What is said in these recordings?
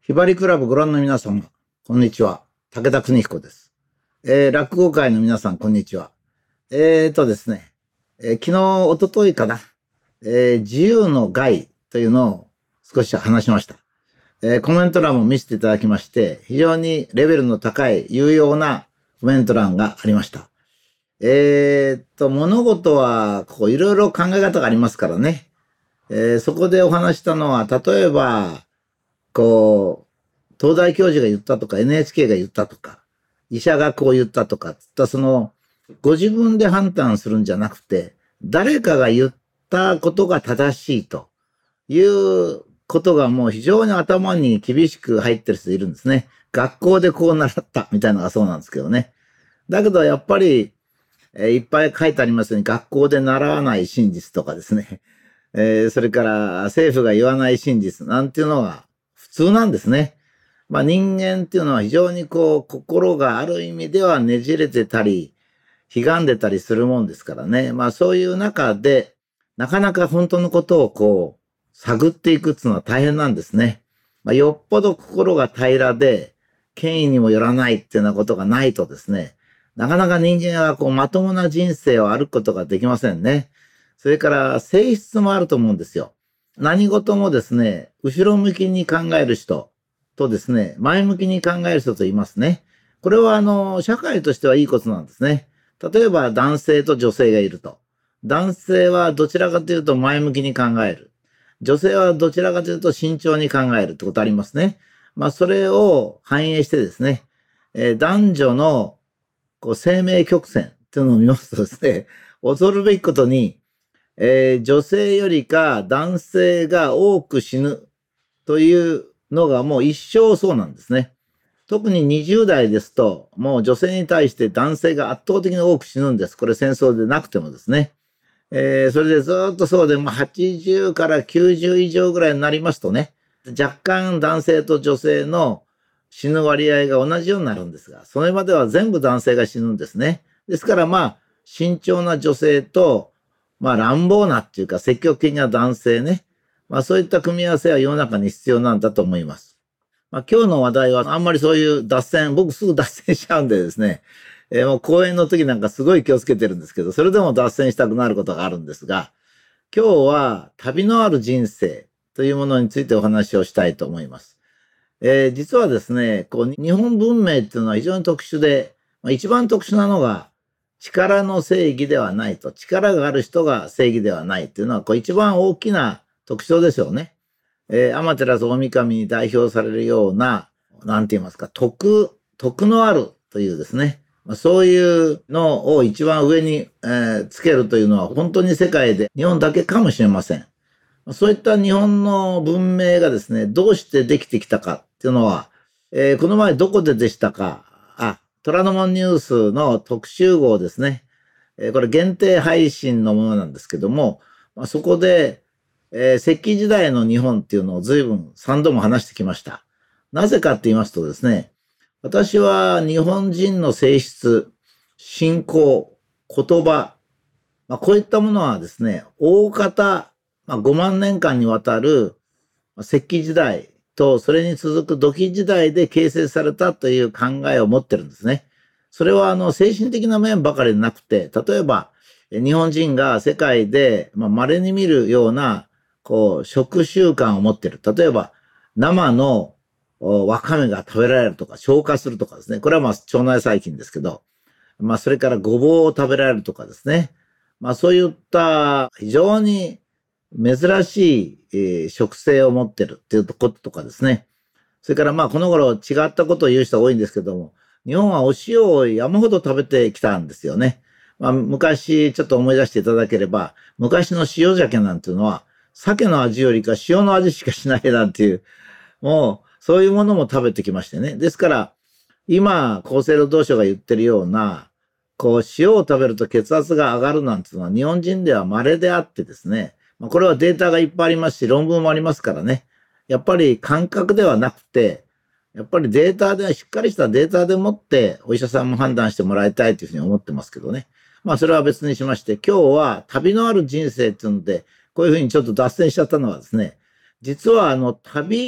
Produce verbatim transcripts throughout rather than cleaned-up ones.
ひばりクラブご覧の皆様、こんにちは。武田邦彦です。えー、落語界の皆さん、こんにちは。えーとですね、えー、昨日、おとといかな、えー、自由の害というのを少し話しました。えー、コメント欄も見せていただきまして、非常にレベルの高い、有用なコメント欄がありました。えーと、物事は、こう、いろいろ考え方がありますからね。えー、そこでお話したのは、例えば、こう、東大教授が言ったとか、エヌエイチケー が言ったとか、医者がこう言ったとか、つったその、ご自分で判断するんじゃなくて、誰かが言ったことが正しいということがもう非常に頭に厳しく入ってる人いるんですね。学校でこう習ったみたいなのがそうなんですけどね。だけどやっぱり、えー、いっぱい書いてありますように、学校で習わない真実とかですね。えー、それから政府が言わない真実なんていうのが普通なんですね。まあ人間っていうのは非常にこう心がある意味ではねじれてたり、ひがんでたりするもんですからね。まあそういう中で、なかなか本当のことをこう探っていくっていうのは大変なんですね。まあ、よっぽど心が平らで、権威にもよらないっていうようなことがないとですね、なかなか人間はこうまともな人生を歩くことができませんね。それから性質もあると思うんですよ。何事もですね、後ろ向きに考える人とですね、前向きに考える人といますね。これはあの、社会としてはいいことなんですね。例えば男性と女性がいると。男性はどちらかというと前向きに考える。女性はどちらかというと慎重に考えるってことありますね。まあそれを反映してですね、えー、男女のこう生命曲線っていうのを見ますとですね、恐るべきことに、えー、女性よりか男性が多く死ぬというのがもう一生そうなんですね。特ににじゅう代ですと、もう女性に対して男性が圧倒的に多く死ぬんです。これ戦争でなくてもですね。えー、それでずっとそうで、まあ、はちじゅうからきゅうじゅう以上ぐらいになりますとね、若干男性と女性の死ぬ割合が同じようになるんですが、それまでは全部男性が死ぬんですね。ですからまあ、慎重な女性と、まあ乱暴なっていうか積極的な男性ね。まあそういった組み合わせは世の中に必要なんだと思います。まあ今日の話題はあんまりそういう脱線、僕すぐ脱線しちゃうんでですね、えー、もう講演の時なんかすごい気をつけてるんですけど、それでも脱線したくなることがあるんですが、今日は旅のある人生というものについてお話をしたいと思います。えー、実はですね、こう日本文明っていうのは非常に特殊で、まあ、一番特殊なのが力の正義ではないと、力がある人が正義ではないっていうのはこう一番大きな特徴ですよね。えー、天照大神に代表されるような、なんて言いますか、徳、徳のあるというですね、そういうのを一番上に、えー、つけるというのは本当に世界で日本だけかもしれません。そういった日本の文明がですね、どうしてできてきたかっていうのは、えー、この前どこででしたか、あ、虎ノ門ニュースの特集号ですね。えー、これ限定配信のものなんですけども、まあ、そこで、えー、石器時代の日本っていうのを随分三度も話してきました。なぜかって言いますとですね、私は日本人の性質、信仰、言葉、まあ、こういったものはですね、大方、まあ、ごまん年間にわたる石器時代とそれに続く土器時代で形成されたという考えを持ってるんですね。それはあの精神的な面ばかりでなくて、例えば日本人が世界でまあ稀に見るようなこう食習慣を持っている。例えば生のわかめが食べられるとか消化するとかですね。これはまあ腸内細菌ですけど、まあそれからごぼうを食べられるとかですね。まあそういった非常に珍しい、えー、食性を持ってるっていうこととかですね。それからまあこの頃違ったことを言う人が多いんですけども、日本はお塩を山ほど食べてきたんですよね。まあ昔ちょっと思い出していただければ、昔の塩鮭なんていうのは、鮭の味よりか塩の味しかしないなんていう、もうそういうものも食べてきましてね。ですから、今、厚生労働省が言ってるような、こう塩を食べると血圧が上がるなんていうのは日本人では稀であってですね、これはデータがいっぱいありますし、論文もありますからね。やっぱり感覚ではなくて、やっぱりデータで、しっかりしたデータでもって、お医者さんも判断してもらいたいというふうに思ってますけどね。まあ、それは別にしまして、今日は旅のある人生っていうので、こういうふうにちょっと脱線しちゃったのはですね、実はあの、旅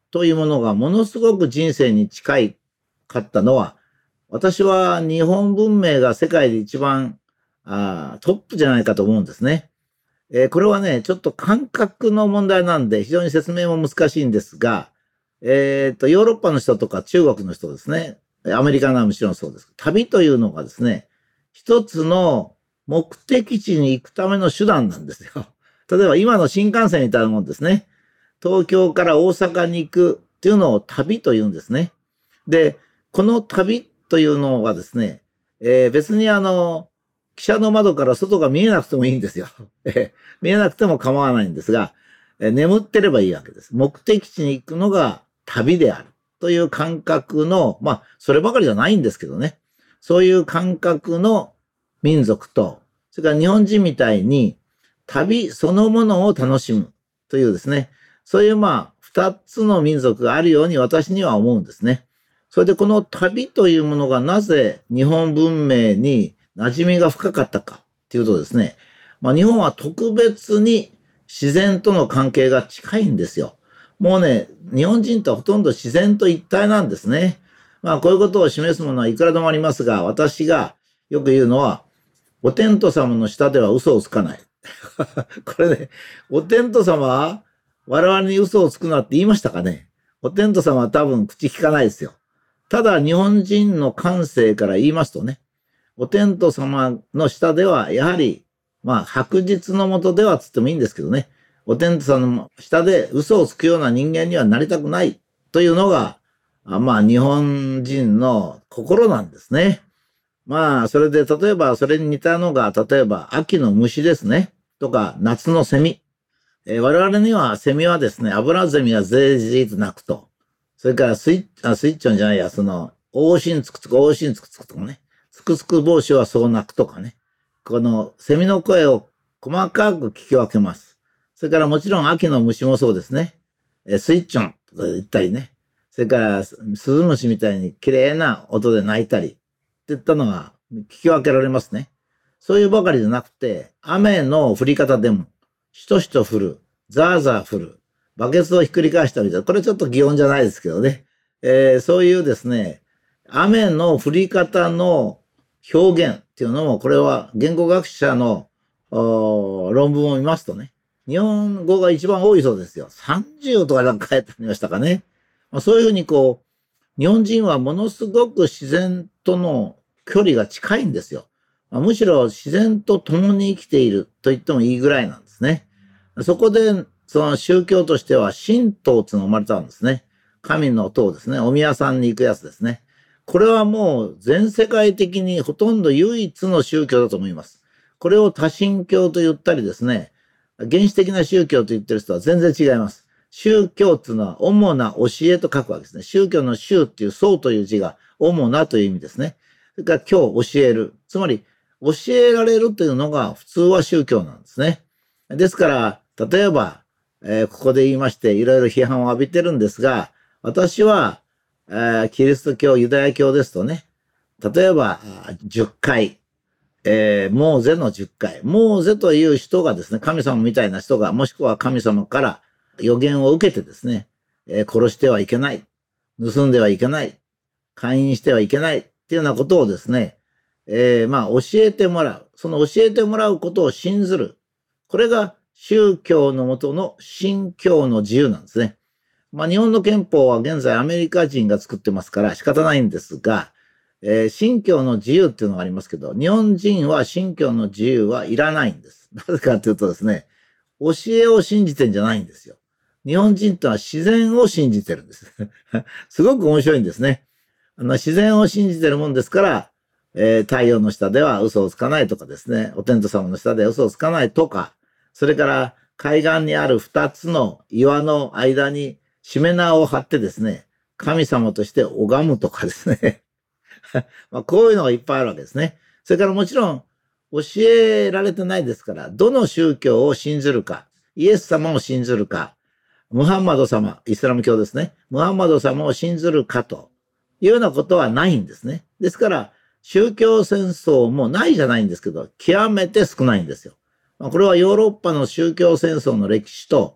というものがものすごく人生に近いかったのは、私は日本文明が世界で一番あトップじゃないかと思うんですね。えーこれはね、ちょっと感覚の問題なんで、非常に説明も難しいんですが、えっと、ヨーロッパの人とか中国の人ですね、アメリカのはもちろんそうです。旅というのがですね、一つの目的地に行くための手段なんですよ。例えば今の新幹線みたいなもんですね。東京から大阪に行くっていうのを旅というんですね。で、この旅というのはですね、えー別にあの、汽車の窓から外が見えなくてもいいんですよ。えー見えなくても構わないんですが、えー眠ってればいいわけです。目的地に行くのが旅であるという感覚の、まあ、そればかりじゃないんですけどね。そういう感覚の民族と、それから日本人みたいに旅そのものを楽しむというですね、そういうまあ、二つの民族があるように私には思うんですね。それでこの旅というものがなぜ日本文明に馴染みが深かったかっていうとですね、まあ日本は特別に自然との関係が近いんですよ。もうね、日本人とはほとんど自然と一体なんですね。まあこういうことを示すものはいくらでもありますが、私がよく言うのは、お天道様の下では嘘をつかない。これね、お天道様は我々に嘘をつくなって言いましたかね。お天道様は多分口聞かないですよ。ただ日本人の感性から言いますとね、お天道様の下ではやはり、まあ白日の下ではつってもいいんですけどね、お天道様の下で嘘をつくような人間にはなりたくないというのが、あまあ日本人の心なんですね。まあ、それで、例えば、それに似たのが、例えば、秋の虫ですね。とか、夏のセミ。えー我々には、セミはですね、アブラゼミはぜいぜいと鳴くと。それからスイッ、あ、スイッチョンじゃないや、その、往診つくつく、往診つくつくとかね。つくつく帽子はそう鳴くとかね。この、セミの声を細かく聞き分けます。それからもちろん、秋の虫もそうですね。えースイッチョンとか言ったりね。それから、ススズムシみたいに綺麗な音で鳴いたり。っていったのが聞き分けられますね。そういうばかりじゃなくて、雨の降り方でも、しとしと降る、ザーザー降る、バケツをひっくり返したみたいな、これちょっと擬音じゃないですけどね。えーそういうですね、雨の降り方の表現っていうのも、これは言語学者のおー論文を見ますとね、日本語が一番多いそうですよ。さんじゅうとかなんか書いてありましたかね。まあ、そういうふうにこう、日本人はものすごく自然との距離が近いんですよ。まあむしろ自然と共に生きていると言ってもいいぐらいなんですね。そこで、その宗教としては神道っていうのが生まれたんですね。神の塔ですね。お宮さんに行くやつですね。これはもう全世界的にほとんど唯一の宗教だと思います。これを多神教と言ったりですね、原始的な宗教と言ってる人は全然違います。宗教っていうのは主な教えと書くわけですね。宗教の宗っていう宗という字が主なという意味ですね。それから今日教える。つまり教えられるというのが普通は宗教なんですね。ですから、例えば、えーここで言いましていろいろ批判を浴びてるんですが、私は、えーキリスト教、ユダヤ教ですとね、例えばあーじゅっかい、えーモーゼのじゅっかい。モーゼという人がですね、神様みたいな人が、もしくは神様から予言を受けてですね、えー殺してはいけない。盗んではいけない。勧誘してはいけない。っていうようなことをですね、えーまあ教えてもらう。その教えてもらうことを信ずる。これが宗教のもとの信教の自由なんですね。まあ日本の憲法は現在アメリカ人が作ってますから仕方ないんですが、えー信教の自由っていうのがありますけど、日本人は信教の自由はいらないんです。なぜかというとですね、教えを信じてんじゃないんですよ。日本人とは自然を信じてるんです。すごく面白いんですね。あの自然を信じてるもんですから、えー太陽の下では嘘をつかないとかですね、お天道様の下では嘘をつかないとか、それから海岸にある二つの岩の間にしめ縄を張ってですね、神様として拝むとかですね。まあこういうのがいっぱいあるわけですね。それからもちろん教えられてないですから、どの宗教を信ずるか、イエス様を信ずるか、ムハンマド様、イスラム教ですね。ムハンマド様を信ずるかというようなことはないんですね。ですから、宗教戦争もないじゃないんですけど、極めて少ないんですよ。まあこれはヨーロッパの宗教戦争の歴史と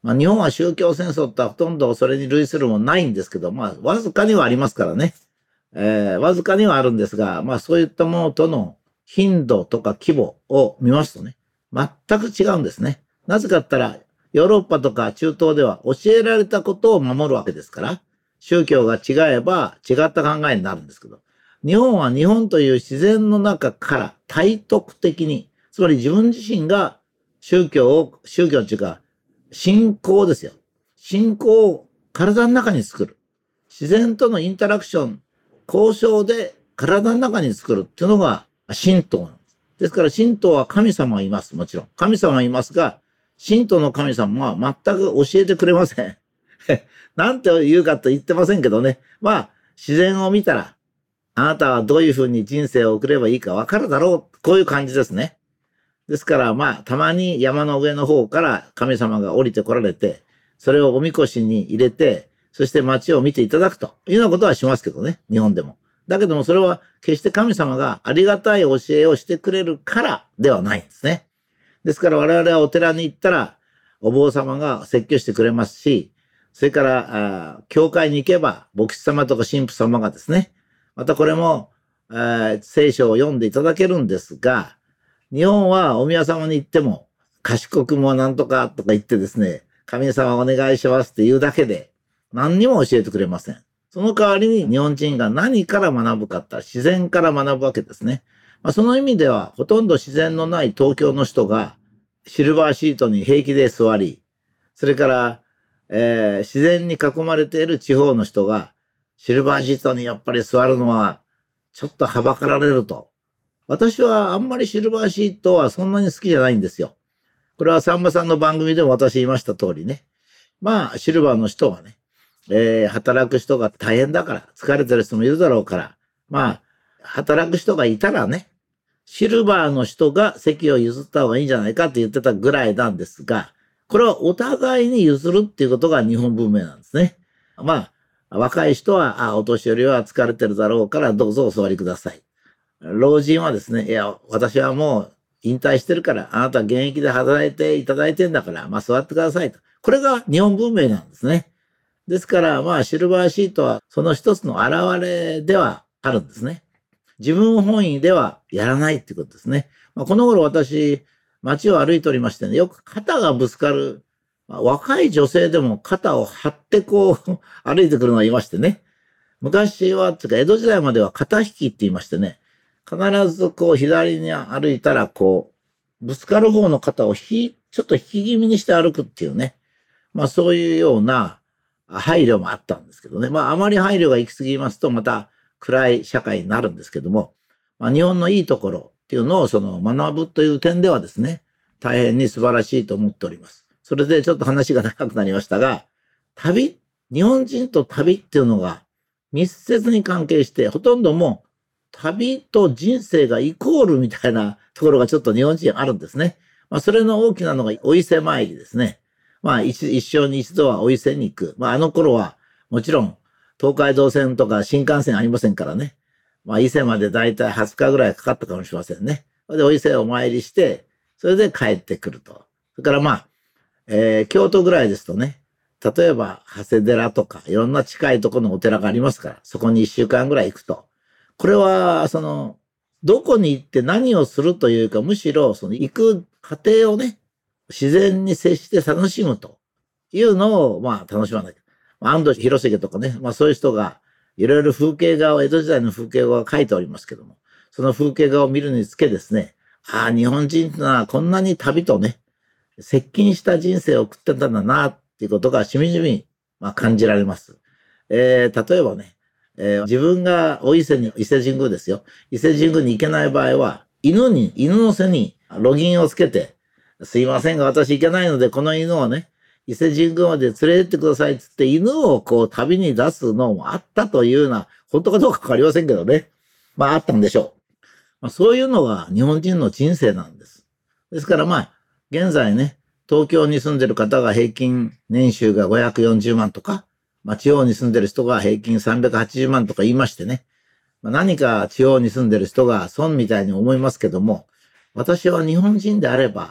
まあ、日本は宗教戦争ってほとんどそれに類するものないんですけど、まあ、わずかにはありますからね。えー、わずかにはあるんですが、まあ、そういったものとの頻度とか規模を見ますとね、全く違うんですね。なぜかって言ったら、ヨーロッパとか中東では教えられたことを守るわけですから、宗教が違えば違った考えになるんですけど、日本は日本という自然の中から体得的に、つまり自分自身が宗教を、宗教っていうか、信仰ですよ。信仰を体の中に作る。自然とのインタラクション、交渉で体の中に作るっていうのが神道なんです。ですから神道は神様がいます。もちろん。神様がいますが、神道の神様は全く教えてくれません。なんて言うかと言ってませんけどね。まあ、自然を見たら、あなたはどういうふうに人生を送ればいいかわかるだろう。こういう感じですね。ですから、まあ、たまに山の上の方から神様が降りてこられて、それをおみこしに入れて、そして街を見ていただくというようなことはしますけどね、日本でも。だけどもそれは決して神様がありがたい教えをしてくれるからではないんですね。ですから我々はお寺に行ったら、お坊様が説教してくれますし、それから、教会に行けば、牧師様とか神父様がですね、またこれも、聖書を読んでいただけるんですが、日本はお宮様に行っても、賢くもなんとかとか言ってですね、神様お願いしますって言うだけで、何にも教えてくれません。その代わりに日本人が何から学ぶかって自然から学ぶわけですね。まあ、その意味では、ほとんど自然のない東京の人が、シルバーシートに平気で座り、それから、えー、自然に囲まれている地方の人が、シルバーシートにやっぱり座るのは、ちょっとはばかられると。私はあんまりシルバーシートはそんなに好きじゃないんですよ。これはさんまさんの番組でも私言いました通りね。まあ、シルバーの人はね、えー、働く人が大変だから、疲れてる人もいるだろうから、まあ、働く人がいたらね、シルバーの人が席を譲った方がいいんじゃないかって言ってたぐらいなんですが、これはお互いに譲るっていうことが日本文明なんですね。まあ、若い人は、あ、お年寄りは疲れてるだろうからどうぞお座りください。老人はですね、いや、私はもう引退してるから、あなた現役で働いていただいてんだから、まあ座ってくださいと。これが日本文明なんですね。ですから、まあ、シルバーシートはその一つの現れではあるんですね。自分本位ではやらないっていうことですね。まあ、この頃私、街を歩いておりましてね、よく肩がぶつかる、まあ、若い女性でも肩を張ってこう歩いてくるのがいましてね。昔は、つうか江戸時代までは肩引きって言いましてね、必ずこう左に歩いたらこう、ぶつかる方の肩をひ、ちょっと引き気味にして歩くっていうね。まあそういうような配慮もあったんですけどね。まああまり配慮が行き過ぎますとまた暗い社会になるんですけども、まあ日本のいいところっていうのをその学ぶという点ではですね、大変に素晴らしいと思っております。それでちょっと話が長くなりましたが、旅、日本人と旅っていうのが密接に関係して、ほとんどもう旅と人生がイコールみたいなところがちょっと日本人あるんですね。まあそれの大きなのがお伊勢参りですね。まあ一一生に一度はお伊勢に行く。まああの頃はもちろん東海道線とか新幹線ありませんからね。まあ伊勢までだいたいはつかぐらいかかったかもしれませんね。それでお伊勢をお参りして、それで帰ってくると。それからまあ、えー、京都ぐらいですとね、例えば長谷寺とかいろんな近いところのお寺がありますから、そこに一週間ぐらい行くと。これは、その、どこに行って何をするというか、むしろ、その行く過程をね、自然に接して楽しむというのを、まあ、楽しまなきゃ。安藤広重とかね、まあそういう人が、いろいろ風景画を、江戸時代の風景画を描いておりますけども、その風景画を見るにつけですね、ああ、日本人ってのはこんなに旅とね、接近した人生を送ってたんだな、っていうことがしみじみ、まあ、感じられます。えー、例えばね、えー、自分がお伊勢に、伊勢神宮ですよ。伊勢神宮に行けない場合は、犬に、犬の背にロギンをつけて、すいませんが私行けないので、この犬をね、伊勢神宮まで連れてってくださいって言って、犬をこう旅に出すのもあったというような、本当かどうかわかりませんけどね。まああったんでしょう。まあそういうのが日本人の人生なんです。ですからまあ、現在ね、東京に住んでる方が平均年収がごひゃくよんじゅうまんとか、まあ地方に住んでる人が平均さんびゃくはちじゅうまんとか言いましてね。まあ、何か地方に住んでる人が損みたいに思いますけども、私は日本人であれば、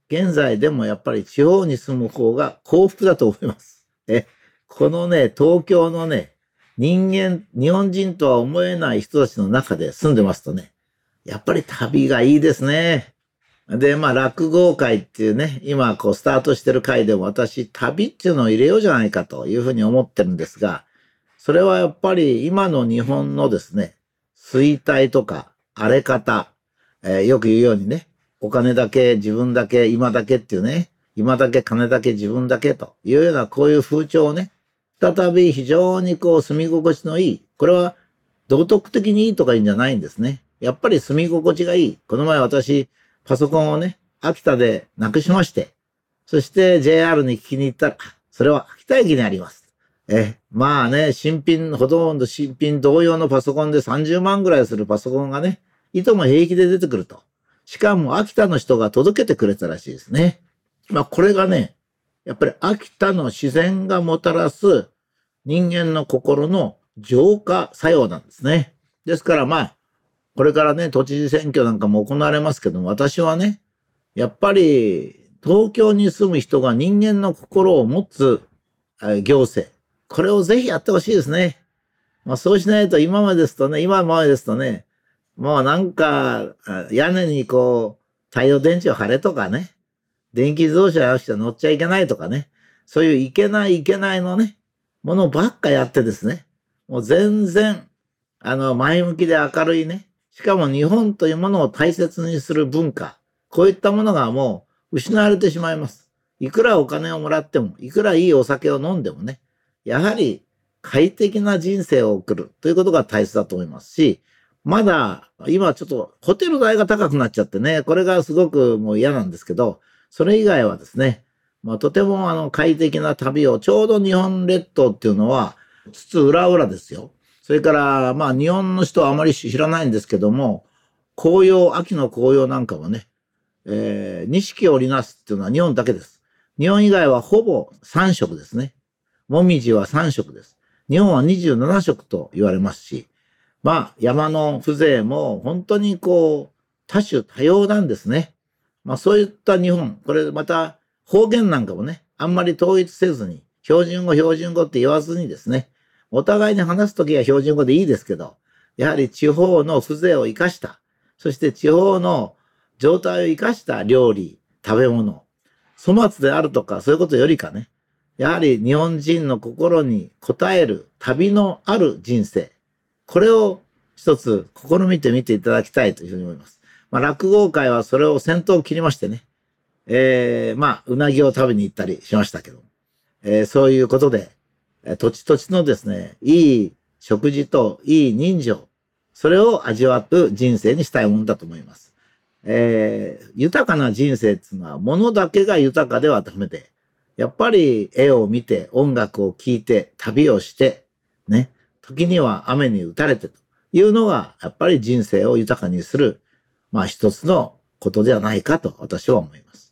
現在でもやっぱり地方に住む方が幸福だと思います。え、このね、東京のね、人間、日本人とは思えない人たちの中で住んでますとね、やっぱり旅がいいですね。で、まあ、落語会っていうね、今こうスタートしてる会でも私、旅っていうのを入れようじゃないかというふうに思ってるんですが、それはやっぱり今の日本のですね、衰退とか荒れ方、えーよく言うようにね、お金だけ、自分だけ、今だけっていうね、今だけ、金だけ、自分だけというようなこういう風潮をね、再び非常にこう住み心地のいい、これは道徳的にいいとかいいんじゃないんですね。やっぱり住み心地がいい。この前私、パソコンをね、秋田でなくしまして、そして ジェイアール に聞きに行ったら、あそれは秋田駅にあります。え、まあね、新品、ほとんど新品同様のパソコンでさんじゅうまんぐらいするパソコンがね、いとも平気で出てくると。しかも秋田の人が届けてくれたらしいですね。まあこれがね、やっぱり秋田の自然がもたらす人間の心の浄化作用なんですね。ですからまあ、これからね、都知事選挙なんかも行われますけども、私はね、やっぱり東京に住む人が人間の心を持つえ行政、これをぜひやってほしいですね。まあそうしないと今までですとね、今までですとね、もうなんかあ屋根にこう太陽電池を貼れとかね、電気自動車なくちゃ乗っちゃいけないとかね、そういういけないいけないのね、ものばっかやってですね、もう全然、あの、前向きで明るいね、しかも日本というものを大切にする文化、こういったものがもう失われてしまいます。いくらお金をもらっても、いくらいいお酒を飲んでもね、やはり快適な人生を送るということが大切だと思いますし、まだ、今ちょっとホテル代が高くなっちゃってね、これがすごくもう嫌なんですけど、それ以外はですね、まあとてもあの快適な旅を、ちょうど日本列島っていうのは、つつ裏裏ですよ。それから、まあ日本の人はあまり知らないんですけども、紅葉、秋の紅葉なんかもね、えー、錦織なすっていうのは日本だけです。日本以外はほぼさん色ですね。もみじはさん色です。日本はにじゅうなな色と言われますし、まあ山の風情も本当にこう多種多様なんですね。まあそういった日本、これまた方言なんかもね、あんまり統一せずに、標準語標準語って言わずにですね、お互いに話すときは標準語でいいですけど、やはり地方の風情を生かした、そして地方の状態を生かした料理、食べ物、粗末であるとかそういうことよりかね、やはり日本人の心に応える旅のある人生、これを一つ試みてみていただきたいというふうに思います。まあ落語会はそれを先頭を切りましてね、えー、まあうなぎを食べに行ったりしましたけど、えー、そういうことで、土地土地のですね、いい食事といい人情、それを味わう人生にしたいものだと思います。えー、豊かな人生っていうのは物だけが豊かではダメで、やっぱり絵を見て、音楽を聴いて、旅をして、ね、時には雨に打たれてというのが、やっぱり人生を豊かにする、まあ一つのことではないかと私は思います。